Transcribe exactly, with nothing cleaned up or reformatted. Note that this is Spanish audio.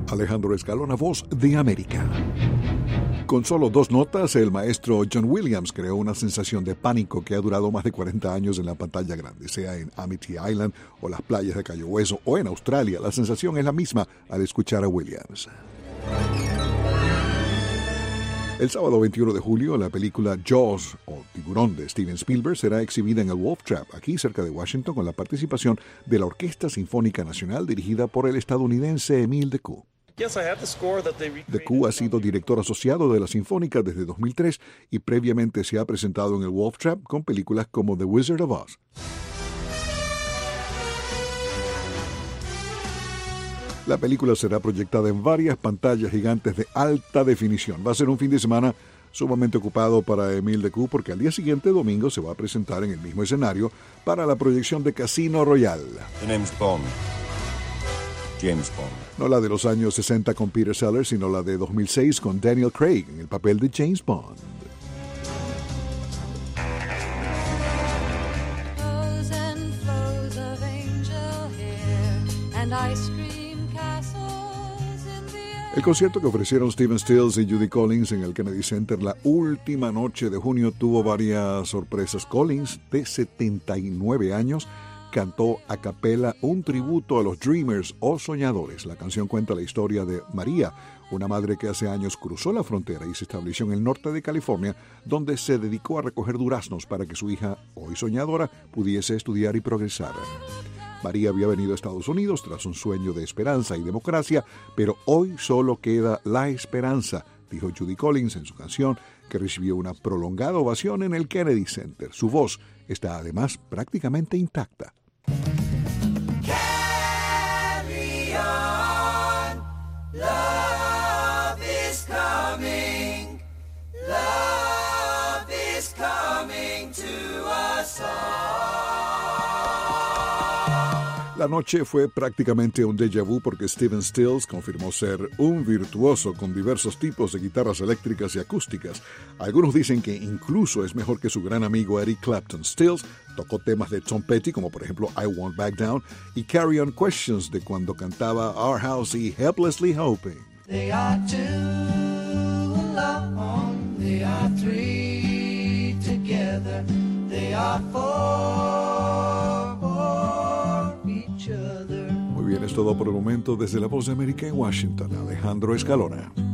Alejandro Escalona, Voz de América. Con solo dos notas, el maestro John Williams creó una sensación de pánico que ha durado más de cuarenta años en la pantalla grande, sea en Amity Island o las playas de Cayo Hueso o en Australia. La sensación es la misma al escuchar a Williams. El sábado veintiuno de julio, la película Jaws, o Tiburón, de Steven Spielberg, será exhibida en el Wolf Trap, aquí cerca de Washington, con la participación de la Orquesta Sinfónica Nacional dirigida por el estadounidense Emile Decoux. Decoux ha sido director asociado de la Sinfónica desde dos mil tres y previamente se ha presentado en el Wolf Trap con películas como The Wizard of Oz. La película será proyectada en varias pantallas gigantes de alta definición. Va a ser un fin de semana sumamente ocupado para Emile Decoux porque al día siguiente, domingo, se va a presentar en el mismo escenario para la proyección de Casino Royale. The name's Bond. James Bond. No la de los años sesenta con Peter Sellers, sino la de dos mil seis con Daniel Craig en el papel de James Bond. Flows and flows of angel hair and ice cream. El concierto que ofrecieron Stephen Stills y Judy Collins en el Kennedy Center la última noche de junio tuvo varias sorpresas. Collins, de setenta y nueve años, cantó a capela un tributo a los Dreamers o Soñadores. La canción cuenta la historia de María, una madre que hace años cruzó la frontera y se estableció en el norte de California, donde se dedicó a recoger duraznos para que su hija, hoy soñadora, pudiese estudiar y progresar. María había venido a Estados Unidos tras un sueño de esperanza y democracia, pero hoy solo queda la esperanza, dijo Judy Collins en su canción, que recibió una prolongada ovación en el Kennedy Center. Su voz está además prácticamente intacta. Carry on, love is coming, love is coming to us all. La noche fue prácticamente un déjà vu porque Stephen Stills confirmó ser un virtuoso con diversos tipos de guitarras eléctricas y acústicas. Algunos dicen que incluso es mejor que su gran amigo Eric Clapton. Stills tocó temas de Tom Petty, como por ejemplo I Won't Back Down, y Carry On Questions de cuando cantaba Our House y Helplessly Hoping. They are two alone, they are three together, they are four for each other. Muy bien, es todo por el momento desde La Voz de América en Washington. Alejandro Escalona.